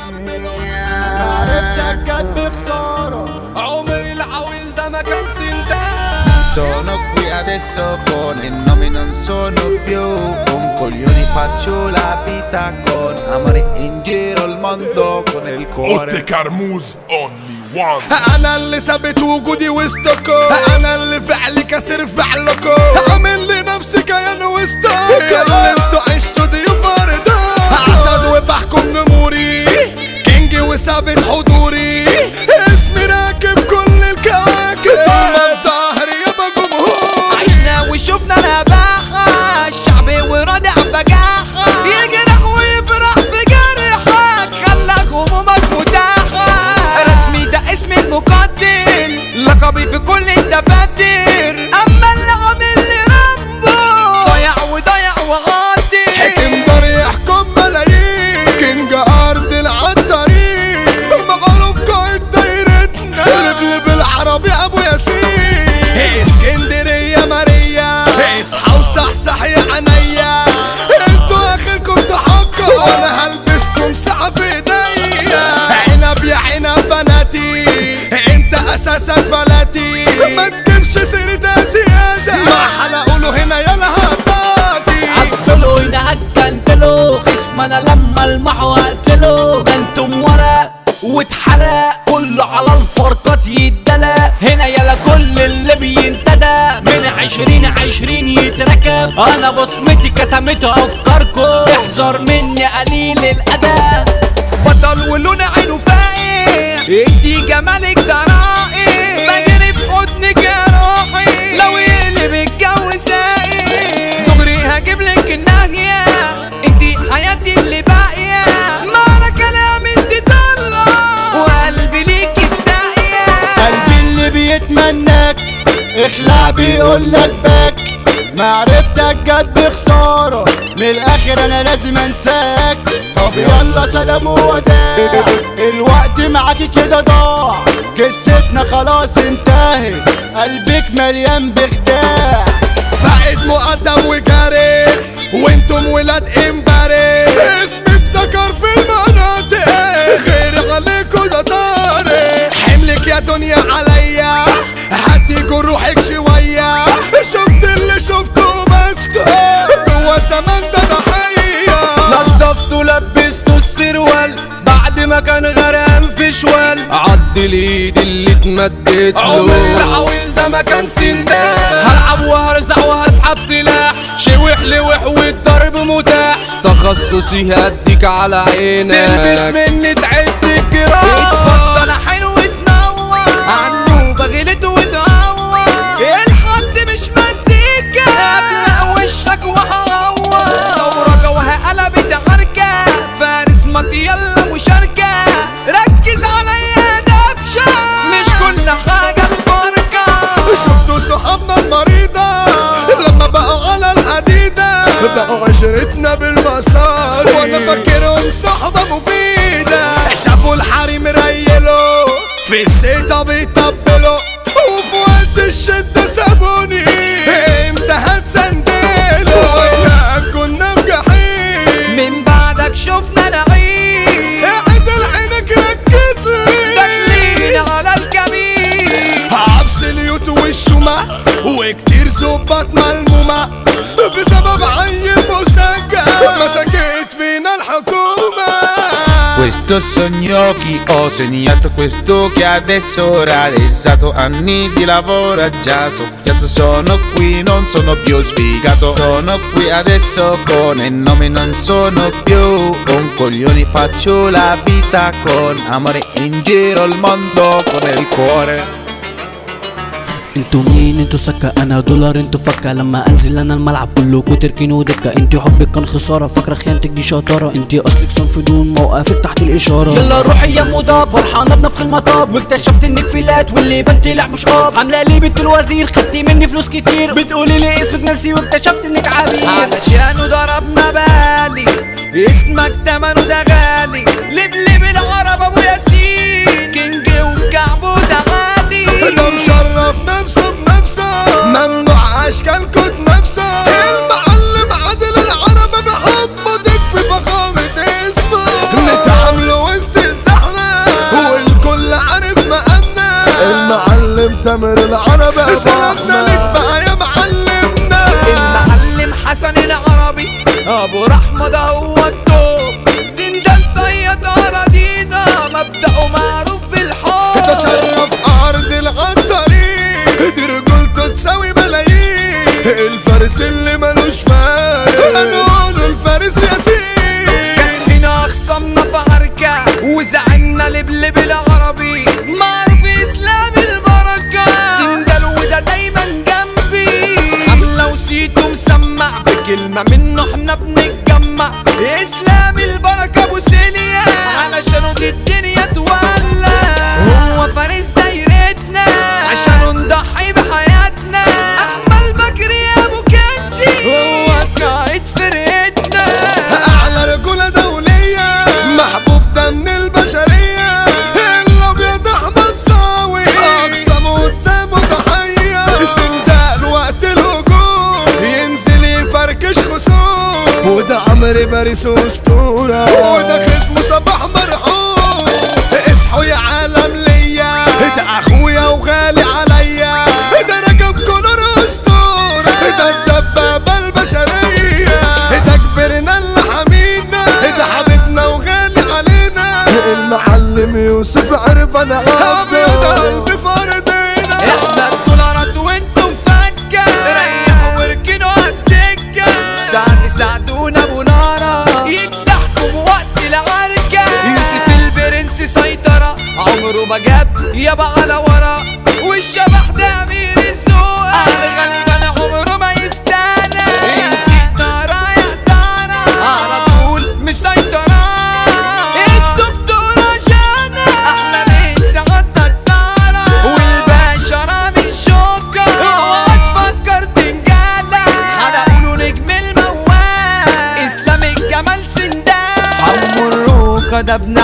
عرفتك جت بخسارة عمري العويل ده ما كان سندان. Sono qui adesso con il nome non sono più. Con coglioni faccio la vita con amore in giro il mondo con il cuore. اوتي كرموز only one. انا اللي ثابت وجودي وسطكم، انا اللي فعلي كسر فعلكم، عامل لنفسي كيان وسطكم، اللي انتوا عشتوا ضيوف ارضا، اسد وبحكم نموري، كينج وثابت حضوري، اسمي راكب كل الكواكب، طول ما بظهري يبقى جمهور. عشنا وشوفنا نباحة، الشعب ورادع بجاحة، يجرح ويفرح في جرحك، خلك همومك متاحة. رسمي ده اسم المقاتل، لقبي في كل الدفاتر، اما اللي عامل لي رامبو صايع وضايع وعاطل. حكم دار يحكم ملايين، كينج ارض العطارين، مغلوب قائد دايرتنا، لبلب العربي ابو ياسين، اسكندريه ماريا، اصحى وصحصح يا عينيا، انتوا اخركم تحققوا، وانا هلبسكم ساعه في ايديا، عنب يا عنب بناتي، انت اساسك فلاتي، ما تجيبش سيرتها زياده، ما حلقوله هنا يلا هطاطي. عبدلو هنا هتكنتلو، خصم انا لما المحو هقتلو، ده انتم ورق واتحرق، كله على الفرقات يتدلق، هنا يلا كل اللي بينتدى، من 20 يتركب، انا بصمتي كتمت افكاركم، احذر مني قليل الادب، بطل ولون عينه فايق، ادي جمالك ده رائع، بجري في حضنك يا روحي، لو يقلب الجو سايق، دغري هجيبلك الناهية، انتي حياتي اللي باقية، ما انا كلام انتي طلع، وقلبي ليكي الساقية، قلبي اللي بيتمناك اخلع بيقولك باك، معرفتك جت بخسارة، من الاخر انا لازم انساك، طب يلا سلام ووداع، الوقت معاكي كده ضاع، قصتنا خلاص انتهت، قلبك مليان بخداع، فائد مقدم وجارح، وانتم ولاد امبارح، اسمي اتذكر في المناطق، خير عليكوا ده طارق، حملك يا دنيا عليا، هدي جروحك شوية، شفت اللي شفته بسكت، جوا زمان ده ضحية، نضفت ولبست السروال بعد ما كان غرقان في شوال، عض الايد اللي اتمدت له، عمري العويل ده ما كان سندان، هلعب وهرزع وهسحب سلاح، شوح لوح والضرب متاح، تخصصي هديك على عينك، تلبس مني تعد الجراح، اتفضل حلو تنور، عنه بغلت وتعور، الحد مش مزيكا، ابلع وشك وهعور، ثورة جوها قلبت عركة، فارس مات يلا مشاركة، ركز عليا دبشة، مش كل حاجة الفرقة، شفتوا صحابنا المريضة لما بقوا على الحديدة، بقوا عشرتنا بالمصاري، وانا فاكرهم صحبة مفيدة، شافوا الحريم ريلوا في السيطة بيطبلوا، وفي وقت الشدة سابوني، امتى هتسندلوا، لا كنا في جحيم، من بعدك شفنا نعيم، اعدل عينك ركز لي، داخلين على الكمين، عبس اليوت والشمع، وكتير ظباط ملمومة، بسبب عين مسجل مسكت فينا الحكومة. Questo sogno chi ho segnato, questo che adesso ho realizzato, anni di lavoro già soffiato, sono qui non sono più sfigato, sono qui adesso con il nome non sono più, con coglioni faccio la vita con amore in giro il mondo con il cuore. انتوا مين؟ انتوا سكة، انا دولار انتوا فكة، لما انزل انا الملعب كلكوا تركنوا دكة، انتي حبك كان خسارة، فاكرة خيانتك دي شطارة، انتي اصلك صنف دون موقفك تحت الاشارة، يلا روحي يا مضاد، فرحانة بنفخ المطاب، واكتشفت انك فيلات واللي بنتلع مش قاب، عاملة لي بنت الوزير، خدتي مني فلوس كتير، بتقولي لي اسمك نانسي واكتشفت انك عبير، علشانه ضربنا بالي، اسمك تمنه ده غالي، لبلب العرب ابو ياسين، كينج وكعبه ده غالي، ده مشرف نفسه بنفسه، ممنوع اشكالكوا نفسه، المعلم عادل العرب بحب تكفي فخامة اسمه، نتعاملوا وسط فارس واسطورة وده خصمه صباح مرحوم اصحوا يا عالم ليا ده اخويا وغالي عليا ده رجب كونر اسطورة ده الدبابة البشرية ده كبرنا اللي حمينا ده حبيبنا وغالي علينا المعلم يوسف عرف انا قلبي فردينا احنا الدولارات وانتم فكة ريحوا واركنوا عالدكة ساعدونا ابو نارة يكسحكم وقت العركة يوسف البرنس سيطرة عمره ما جاب يابا على ورا والشبح ده امير الذوق الغالبا عمره ما يفتانا الدارة يا دارة على طول مسيطرة الدكتورة جانا احلى مسا عالدكتورة والباشا رامي الشوكة اوعى تفكر تنجالة هنقوله نجم الموال اسلام الجمال سندان حمو الروكة ده ابن